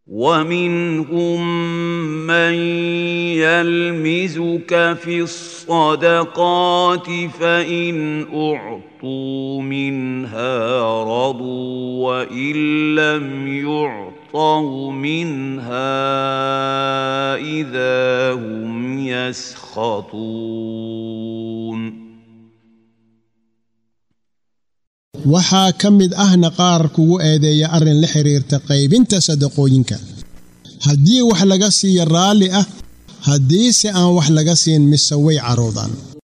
ومنهم من يلمزك في الصدقات فإن أعطوا منها رضوا وإن لم يعطوا منها إذا هم يسخطون waxaa ka mid ahna qaar kugu eedeeya arrin la xiriirta qaybinta sadaqooyinka haddii wax laga siiyo raalli ah haddiise aan wax laga siin mise way caroodaan